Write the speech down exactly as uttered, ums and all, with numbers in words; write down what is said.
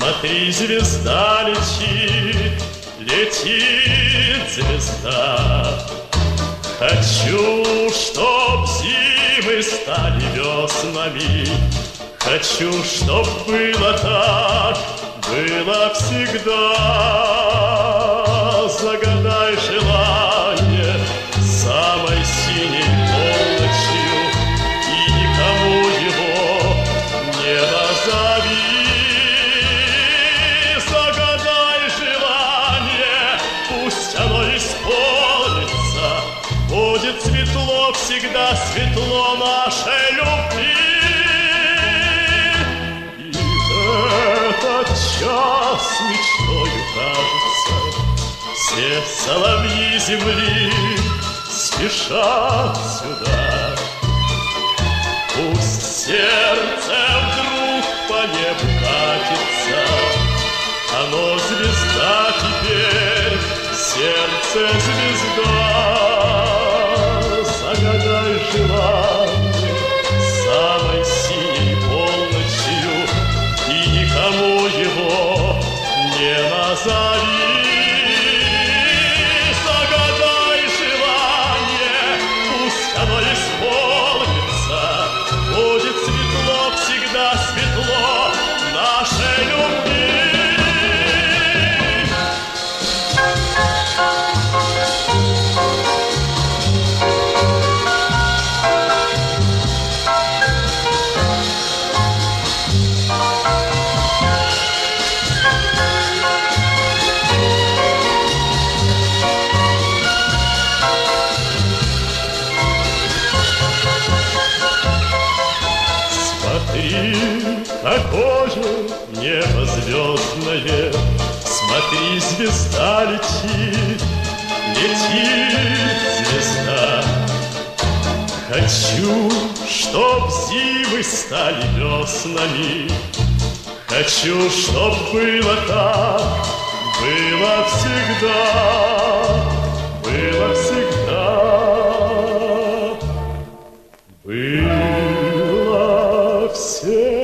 Смотри, звезда летит, летит звезда. Хочу, чтоб зимы стали веснами. Хочу, чтоб было так, было всегда. Загадай желание самой синей полночью, и никому его не назови. Загадай желание, пусть оно исполнится. Будет светло, всегда светло нашей любви. Этот час мечтою кажется, все соловьи земли спешат сюда. Пусть сердце вдруг по небу катится, оно звезда теперь, сердце звезда. Загадай желание самой синей полночью, и никому его не назови. Загадай желание, пусть оно исполнится. Будет светло, всегда светло нашей любви. Смотри, какое небо звездное, смотри, звезда летит, летит звезда. Хочу, чтоб зимы стали веснами. Хочу, чтоб было так, было всегда, было всегда. Было всегда.